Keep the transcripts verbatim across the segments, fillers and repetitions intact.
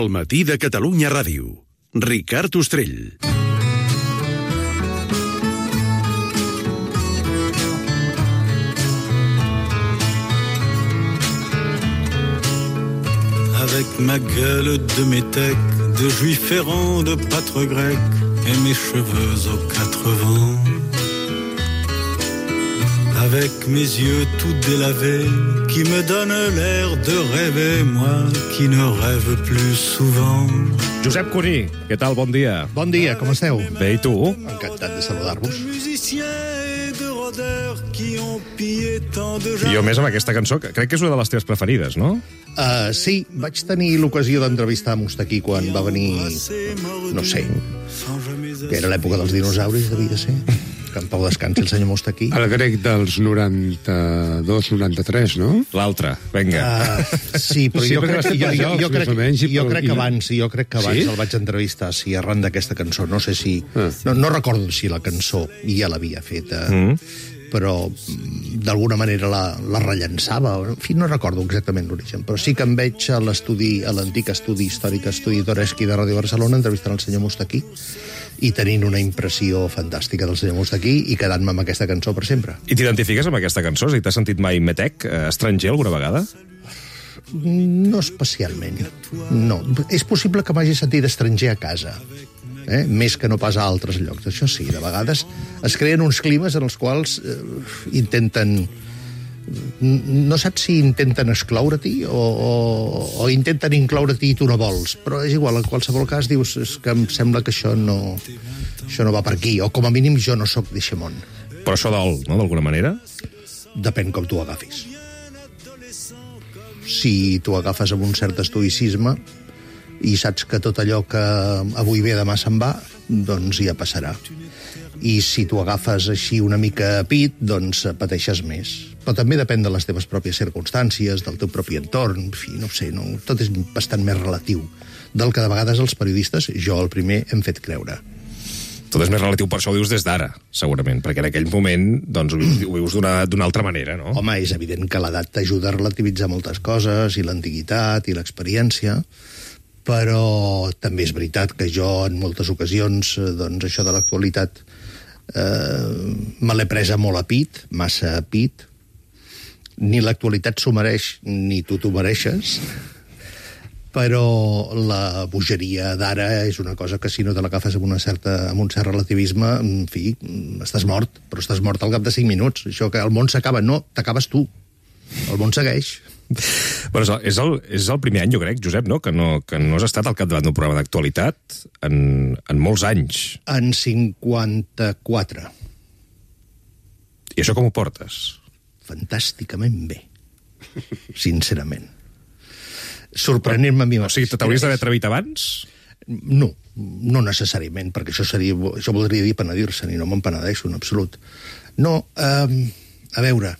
El matí de Catalunya Ràdio. Ricard Ostrell. Avec ma gueule de métèque, de juif errant, de pâtre grec, et mes cheveux aux quatre vents. Avec mes yeux tout délavés, qui me donnent l'air de rêver, moi qui ne rêve plus souvent. Josep Cuní, què tal? Bon dia. Bon dia, com esteu? Bé, i tu? Encantat de saludar-vos. I jo més amb aquesta cançó, que crec que és una de les teves preferides, no? Uh, sí, vaig tenir l'ocasió d'entrevistar Mustaquí quan va venir, no sé, que era l'època dels dinosauris, devia ser. Que en pau descansi el senyor Mustaquí. El grec dels noranta-dos noranta-tres, no? L'altre, vinga. Uh, sí, però Sí, jo perquè crec, va jo, ser jo, per jo, jocs, crec, més o menys, i jo per- crec que i- abans, jo crec que abans Sí? el vaig entrevistar, sí, arran d'aquesta cançó. No sé si... Ah. No, no recordo si la cançó ja l'havia feta, mm. però mm, d'alguna manera la, la rellençava. En fi, no recordo exactament l'origen, però sí que em veig a l'estudi, a l'antic estudi històric, estudi Toreschi de Ràdio Barcelona, entrevistant el senyor Mustaquí, i tenint una impressió fantàstica del senyor Mustaquí i quedant-me amb aquesta cançó per sempre. I t'identifiques amb aquesta cançó? És a dir, t'has sentit mai metec, eh, estranger, alguna vegada? No especialment, no. És possible que m'hagi sentit estranger a casa, eh? Més que no pas a altres llocs. Això sí, de vegades es creen uns climes en els quals eh, intenten... No saps si intenten excloure-t'hi o, o, o intenten incloure-t'hi i tu no vols, però és igual, en qualsevol cas dius és que em sembla que això no, això no va per aquí, o com a mínim jo no sóc d'eixe món. Però això dol, no?, d'alguna manera? Depèn com tu agafis. Si tu agafes amb un cert estoïcisme i saps que tot allò que avui ve demà se'n va, doncs ja passarà. I si tu agafes així una mica a pit, doncs pateixes més. Però també depèn de les teves pròpies circumstàncies, del teu propi entorn, en fi, no ho sé, no? Tot és bastant més relatiu del que de vegades els periodistes, jo el primer, hem fet creure. Tot és més relatiu, per això ho dius des d'ara, segurament, perquè en aquell moment doncs, ho vius, ho vius d'una, d'una altra manera, no? Home, és evident que l'edat t'ajuda a relativitzar moltes coses, i l'antiguitat, i l'experiència, però també és veritat que jo, en moltes ocasions, doncs això de l'actualitat eh, me l'he presa molt a pit, massa a pit. Ni l'actualitat s'ho mereix, ni tu t'ho mereixes, però la bogeria d'ara és una cosa que si no te l'agafes amb, una certa, amb un cert relativisme, en fi, estàs mort, però estàs mort al cap de cinc minuts. Això que el món s'acaba, no, t'acabes tu. El món segueix. Però és el, és, el, és el primer any, jo crec, Josep, no? Que, no, que no has estat al capdavant d'un programa d'actualitat en, en molts anys. En cinquanta-quatre. I això com ho portes? Fantàsticament bé, sincerament. Sorprenent-me a mi. O sigui, t'hauries d'haver atrevit abans? No, no necessàriament, perquè això seria, això voldria dir penedir-se, i no me'n penedeixo en absolut. No, eh, a veure,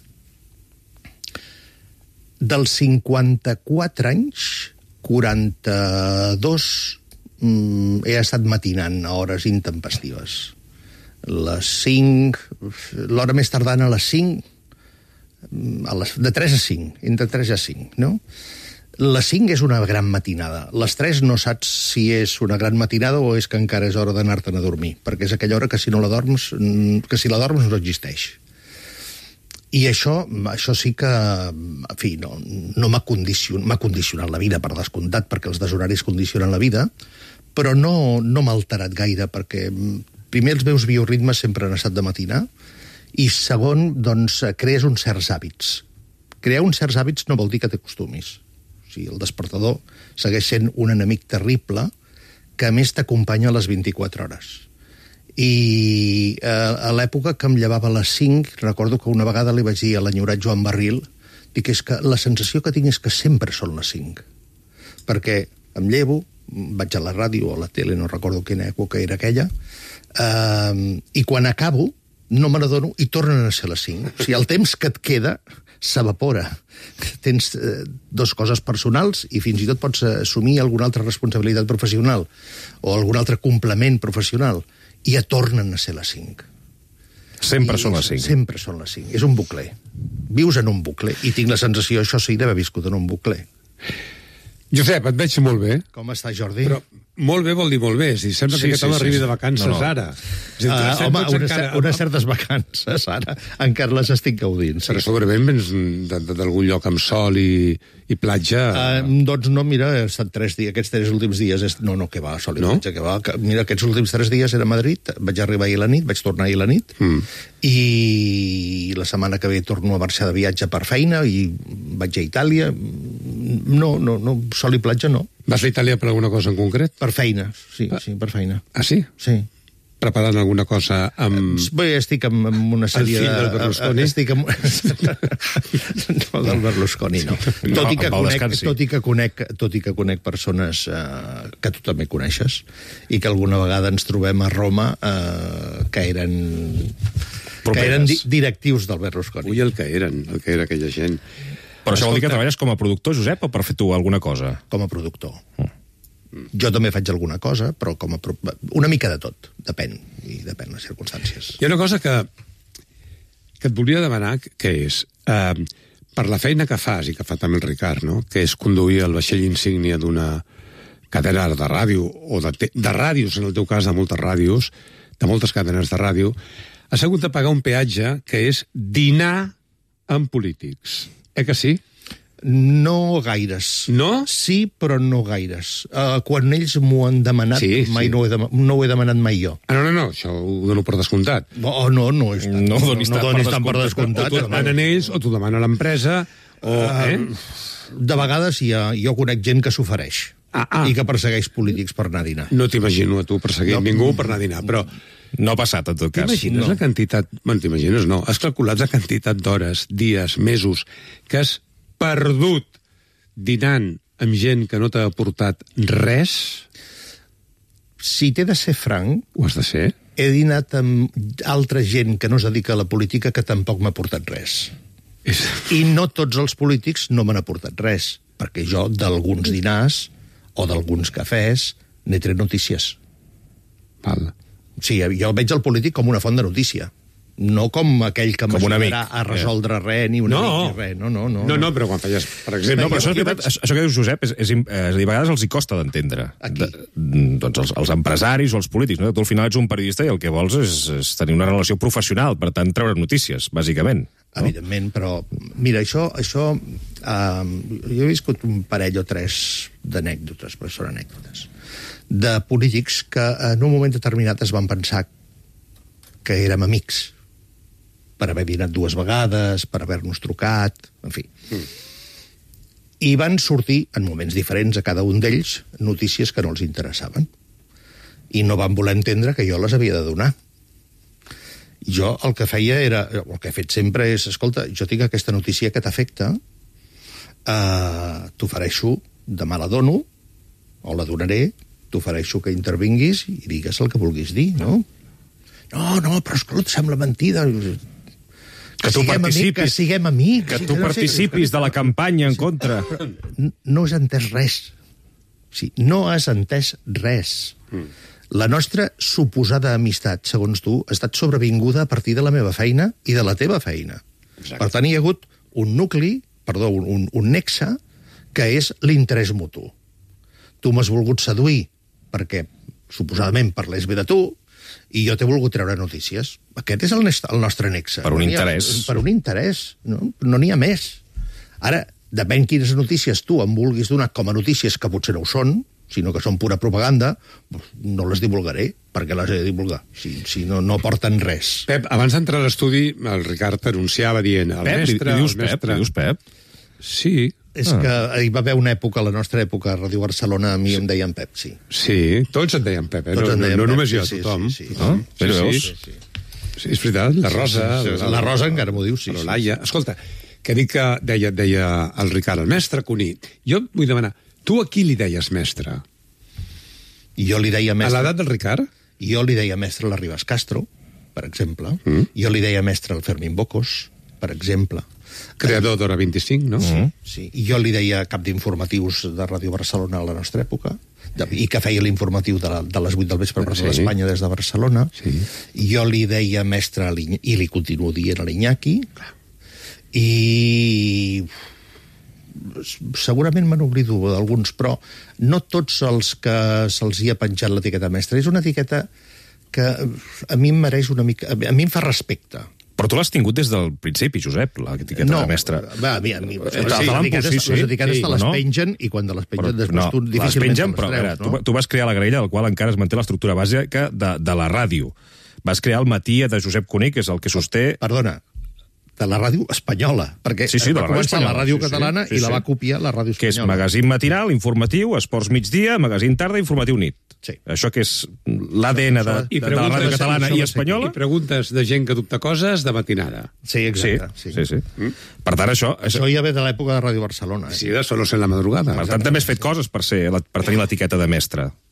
dels cinquanta-quatre anys, quaranta-dos mm, he estat matinant a hores intempestives. Les cinc, l'hora més tardana a les cinc, a les, de tres a cinc, entre tres a cinc, no? Les cinc és una gran matinada. Les tres no saps si és una gran matinada o és que encara és hora d'anar-te'n a dormir, perquè és aquella hora que si no la dorms, que si la dorms no existeix. I això, això sí que, en fi, no, no m'ha condicionat, m'ha condicionat la vida, per descomptat, perquè els deshoraris condicionen la vida, però no, no m'ha alterat gaire, perquè primer els meus bioritmes sempre han estat de matinar, i segon, doncs, crees uns certs hàbits. Crear uns certs hàbits no vol dir que t'acostumis. O sigui, el despertador segueix sent un enemic terrible que a més t'acompanya a les vint-i-quatre hores. I eh, a l'època que em llevava a les cinc, recordo que una vegada li vaig dir a l'enyorat Joan Barril, dic, és que la sensació que tinc és que sempre són les cinc. Perquè em llevo, vaig a la ràdio o a la tele, no recordo quina època era aquella, eh, i quan acabo no me n'adono i tornen a ser les cinc. O sigui, el temps que et queda s'evapora. Tens eh, dues coses personals i fins i tot pots assumir alguna altra responsabilitat professional o algun altre complement professional i ja tornen a ser les cinc. Sempre I són les cinc. Sempre són les cinc. És un bucle. Vius en un bucle i tinc la sensació, això sí, d'haver viscut en un bucle. Josep, et veig molt bé. Com està, Jordi? Però molt bé vol dir molt bé. Si sembla Sí, que aquest sí, home sí, arribi sí. de vacances No, no. ara. És a dir, Uh, estem home, tots unes, encara- unes certes vacances, ara, encara les estic gaudint. Sí. Però segurament vens de- de- d'algun lloc amb sol i, i platja. Uh, doncs no, mira, he estat tres dies, aquests tres últims dies, és... no, no, que va, sol i No? platja, que va, que, mira, aquests últims tres dies era a Madrid, vaig arribar ahir a la nit, vaig tornar ahir a la nit, Mm. i la setmana que ve torno a marxar de viatge per feina, i vaig a Itàlia, no, no, no, sol i platja no, Vas a Itàlia per alguna cosa en concret? per feina, sí, sí, per feina, Ah, sí? sí. Preparant alguna cosa amb... Bé, estic amb, amb una sèrie fill de... del Berlusconi? Estic amb... no, del Berlusconi, no. Tot i que amb el conec, descansi. tot i que conec, tot i que conec persones eh, que tu també coneixes i que alguna vegada ens trobem a Roma eh, que eren... que Properes. eren di directius del Berlusconi. Ui, el que eren, el que era aquella gent. Però això vol dir que Escolta. treballes com a productor, Josep, o per fer tu alguna cosa? Com a productor. Jo també faig alguna cosa, però com a... pro- una mica de tot, depèn, i depèn de les circumstàncies. Hi ha una cosa que, que et volia demanar, que és, eh, per la feina que fas, i que fa també el Ricard, no? Que és conduir el vaixell insígnia d'una cadena de ràdio, o de, te- de ràdios, en el teu cas, de moltes ràdios, de moltes cadenes de ràdio, has hagut de pagar un peatge que és dinar amb polítics. Eh que sí? No gaires. No? Sí, però no gaires. Uh, quan ells m'ho han demanat, Sí, mai sí. No, ho he de, no ho he demanat mai jo. Ah, no, no, no, això ho dono per descomptat. Oh, no, no, és, No ho donis no, tant no donis per tant per O descomptat. t'ho demanen ells, o t'ho demana l'empresa, o... Eh? De vegades hi ha, jo conec gent que s'ofereix Ah, ah. i que persegueix polítics per anar a dinar. No t'imagino a tu perseguint No. ningú per anar a dinar, però... No ha passat, en tot cas. T'imagines no. la quantitat... Bueno, t'imagines, no. Has calculat la quantitat d'hores, dies, mesos que has perdut dinant amb gent que no t'ha aportat res? Si t'he de ser franc, Ho has de ser? he dinat amb altra gent que no es dedica a la política que tampoc m'ha aportat res. És... I no tots els polítics no m'han aportat res, perquè jo d'alguns dinars o d'alguns cafès n'he tret notícies. Val. Sí, jo veig el polític com una font de notícia, no com aquell que Com un amic. m'ajudarà a resoldre res, ni un No. amic, ni res. No, no, no. No, no, però quan feies, per exemple... No, però això, és jo veritat, això, això que dius, Josep, és, és, im- és a dir, a vegades els hi costa d'entendre. A qui? De, doncs els, els empresaris o els polítics, no? Tu al final ets un periodista i el que vols és, és tenir una relació professional, per tant, treure notícies, bàsicament. No? Evidentment, però mira, això, això eh, jo he viscut un parell o tres d'anècdotes, però són anècdotes, de polítics que en un moment determinat es van pensar que érem amics, per haver dinat dues vegades, per haver-nos trucat, en fi. Mm. I van sortir, en moments diferents a cada un d'ells, notícies que no els interessaven. I no van voler entendre que jo les havia de donar. Jo el que feia era, el que he fet sempre és, escolta, jo tinc aquesta notícia que t'afecta, eh, t'ofereixo, demà la dono, o la donaré, t'ofereixo que intervinguis i digues el que vulguis dir, no? No, no, però escolta, sembla mentida. Que tu siguem amics, participis. que siguem amics. Que i tu no sé- participis de la campanya en contra. No has entès res. Sí, no has entès res. Mm. La nostra suposada amistat, segons tu, ha estat sobrevinguda a partir de la meva feina i de la teva feina. Exacte. Per tant, hi ha hagut un nucli, perdó, un, un, un nexe, que és l'interès mutu. Tu m'has volgut seduir perquè, suposadament, parlés bé de tu, i jo t'he volgut treure notícies. Aquest és el, nest- el nostre nexe. Per un No n'hi ha- interès. Per un interès, no? No n'hi ha més. Ara, depèn quines notícies tu em vulguis donar com a notícies que potser no ho són, sinó que són pura propaganda, no les divulgaré, perquè les he de divulgar, si, si no, no aporten res. Pep, abans d'entrar a l'estudi, el Ricard anunciava dient... El Pep, li, mestre, li dius el Pep? mestre... Li dius Pep? Sí, És ah. que hi va haver una època, a la nostra època, a Ràdio Barcelona, a mi sí. em deien Pep, sí. sí, tots et deien Pep, eh? Tots No, en no, deien no Pep, només sí, jo, sí, tothom. sí, sí. tothom. Ah, però veus? sí, sí. Sí, és veritat, la Rosa... Sí, sí, la Rosa encara m'ho diu, sí, Però sí. Laia... Escolta, que dic que deia, deia el Ricard, el mestre Cuní. Jo vull demanar, tu a qui li deies mestre? I jo li deia A mestre... l'edat del Ricard? Jo li deia mestre a la Ribas Castro, per exemple. Mm. Jo li deia mestre al Fermín Bocos, per exemple. Creador d'Hora vint-i-cinc, no? Mm. Sí, i jo li deia cap d'informatius de Ràdio Barcelona a la nostra època, de, i que feia l'informatiu de, la, de les vuit del vespre per Sí. sí. l'Espanya des de Barcelona. Sí. Jo li deia mestre a l'Iñ- i li continuo dient a l'Iñaki. I segurament me n'oblido d'alguns, però no tots els que se'ls hi ha penjat l'etiqueta mestre. És una etiqueta que a mi em mereix una mica... A mi em fa respecte. Però tu l'has tingut des del principi, Josep, l'etiqueta no, de mestre. Va, a mi, a mi, Eh, sí, te les l'han etiquetes, posat, sí, les etiquetes sí, te les no? pengen i quan te les pengen després no, tu les difícilment pengen, te però, les a veure, treus, no? tu, tu vas crear la graella, del qual encara es manté l'estructura bàsica de, de la ràdio. Vas crear el Matí de Josep Cuní, que és el que sosté... Perdona, de la ràdio espanyola, perquè Sí, sí, de la va ràdio començar la espanyola, ràdio sí, sí, catalana sí, i la sí. va copiar la ràdio que és espanyola. magazín matinal, informatiu, esports migdia, magazín tarda, informatiu nit. Sí. Això que és l'A D N de, I de, de la ràdio catalana això i va ser espanyola. I preguntes de gent que dubta coses de matinada. Sí, Sí, exacte. sí, sí. sí. Mm? Per tant, això... Això ja ve de l'època de Ràdio Barcelona. Eh? Sí, de solos en la madrugada. Per tant, també has fet coses per, ser, per tenir l'etiqueta de mestre.